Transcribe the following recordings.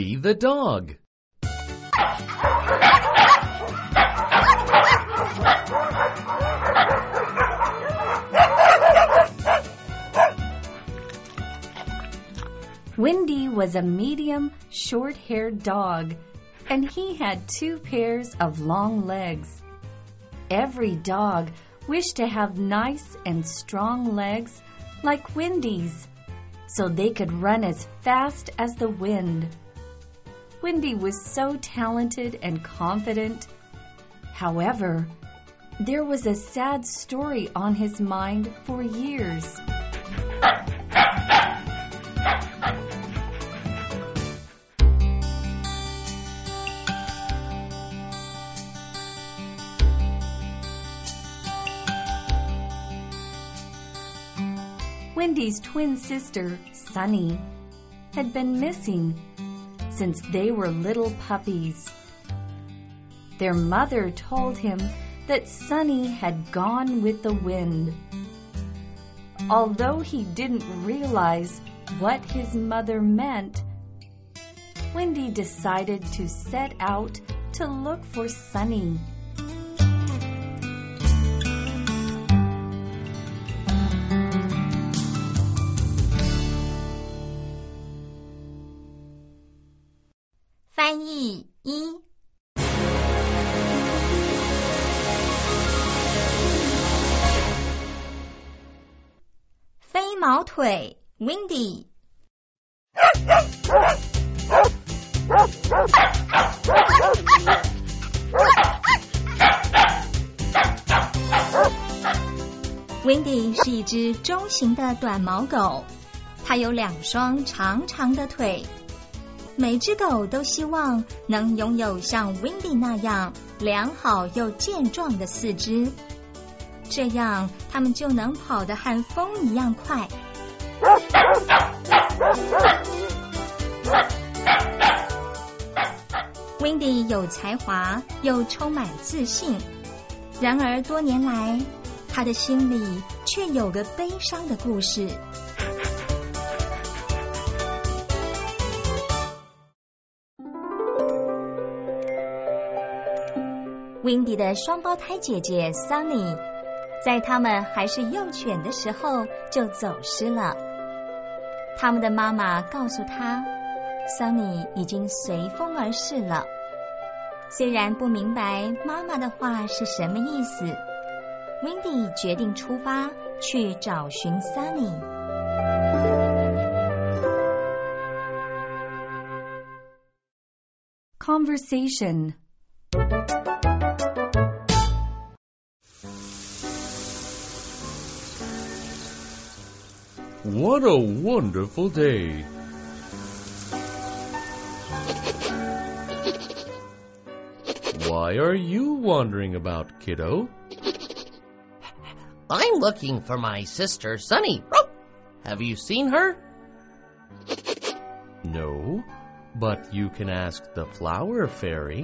Windy the dog. Windy was a medium, short-haired dog, and he had 2 pairs of long legs. Every dog wished to have nice and strong legs like Windy's, so they could run as fast as the wind. Windy was so talented and confident. However, there was a sad story on his mind for years. Windy's twin sister, Sunny, had been missing since they were little puppies. Their mother told him that Sunny had gone with the wind. Although he didn't realize what his mother meant, Windy decided to set out to look for Sunny. 飞毛腿 Windy。 Windy 是一只中型的短毛狗，它有2双长长的腿。每只狗都希望能拥有像 Windy 那样良好又健壮的4肢，这样它们就能跑得和风一样快。Windy 有才华又充满自信，然而多年来，他的心里却有个悲伤的故事。Windy 的双胞胎姐姐 Sunny， 在他们还是幼犬的时候就走失了。他们的妈妈告诉他 ，Sunny 已经随风而逝了。虽然不明白妈妈的话是什么意思， Windy 决定出发去找寻 Sunny。 Conversation. What a wonderful day. Why are you wandering about, kiddo? I'm looking for my sister, Sunny. Have you seen her? No, but you can ask the flower fairy.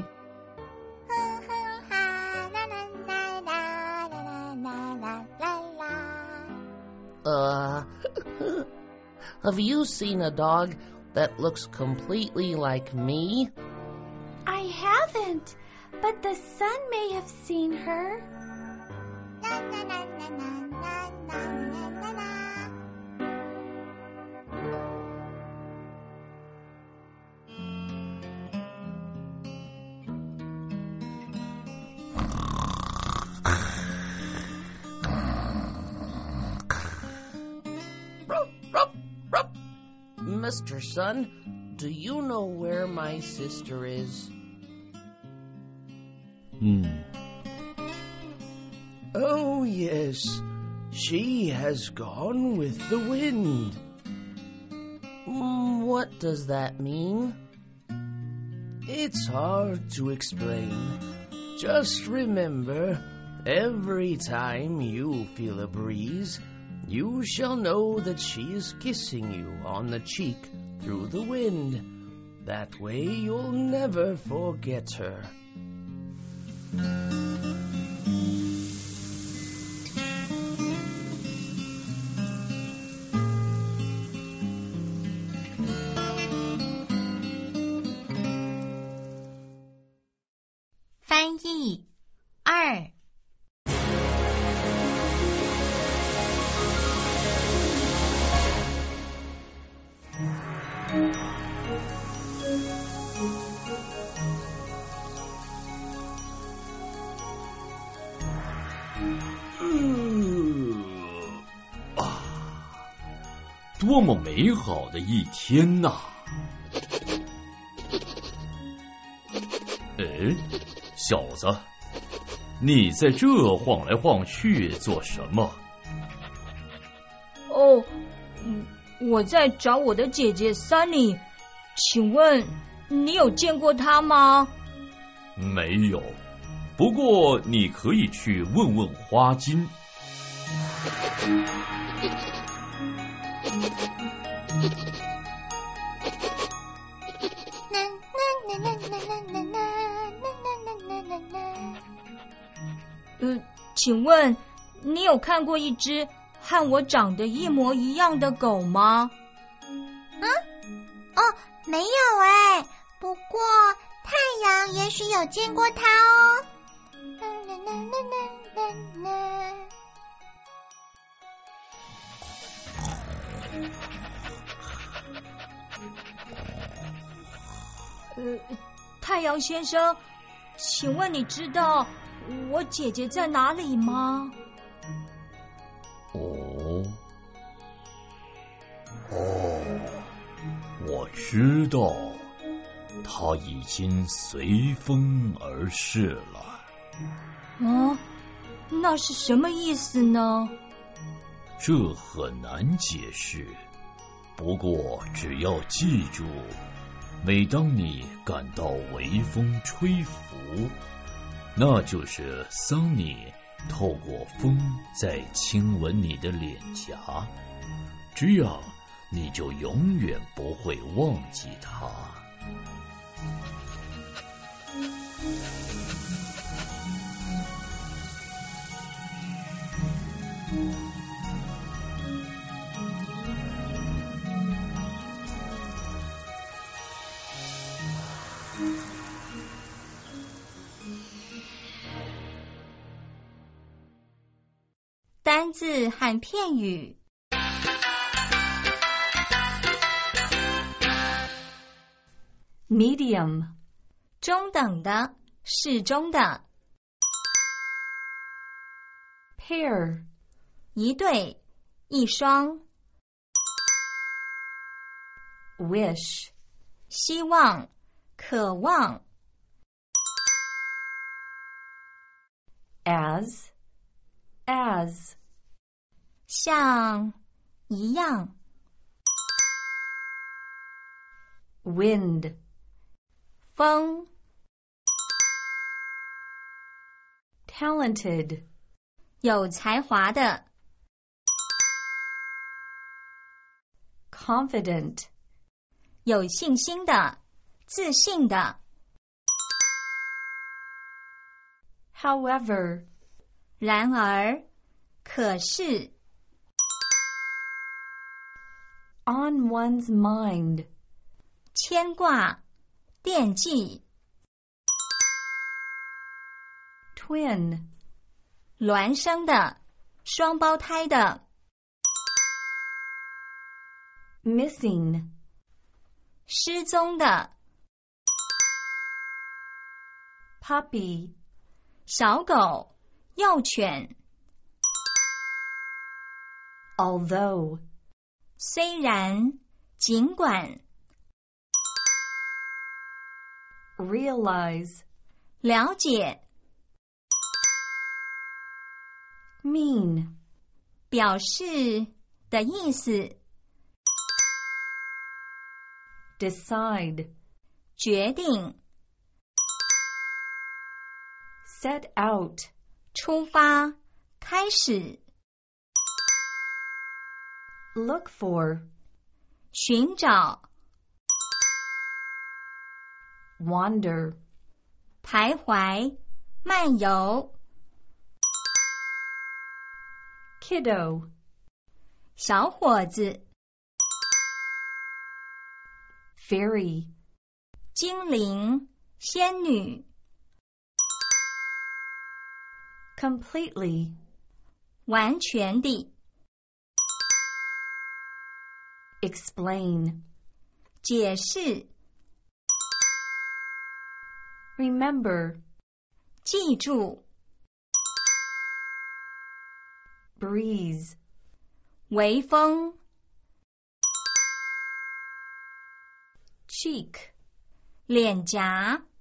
Have you seen a dog that looks completely like me? I haven't, but the sun may have seen her. Mr. Sun, do you know where my sister is? Oh, yes. She has gone with the wind. What does that mean? It's hard to explain. Just remember, every time you feel a breeze, you shall know that she is kissing you on the cheek through the wind. That way you'll never forget her. 多么美好的一天呐！哎，小子，你在这晃来晃去做什么？ 哦，我在找我的姐姐 Sunny， 请问你有见过她吗？ 没有，不过你可以去问问花金。 请问你有看过一只和我长得一模一样的狗吗？ 没有哎，不过太阳也许有见过它哦。 太阳先生，请问你知道我姐姐在哪里吗？ 我知道，她已经随风而逝了。 那是什么意思呢？ 这很难解释，不过只要记住，每当你感到微风吹拂，那就是桑尼透过风在亲吻你的脸颊，这样你就永远不会忘记它。 单字和片语。 Medium， 中等的，适中的。 Pair， 一对，一双。 Wish， 希望，渴望。 As， 像，一样。 Wind， 风。 Talented， 有才华的。 Confident， 有信心的，自信的。 However， 然而，可是。 On one's mind， 牵挂，惦记。 Twin， 孪生的，双胞胎的。 Missing， 失踪的。 Puppy， 小狗，幼犬。 Although， 虽然，尽管。 Realize， 了解。 Mean， 表示的意思。 Decide， 决定。 Set out， 出发，开始。 Look for， 寻找。 Wander， 徘徊，漫游。 Kiddo， 小伙子。 Fairy， 精灵，仙女。 Completely， 完全地。 Explain， 解释。 Remember， 记住。 Breeze， 微风。 cheek, 脸颊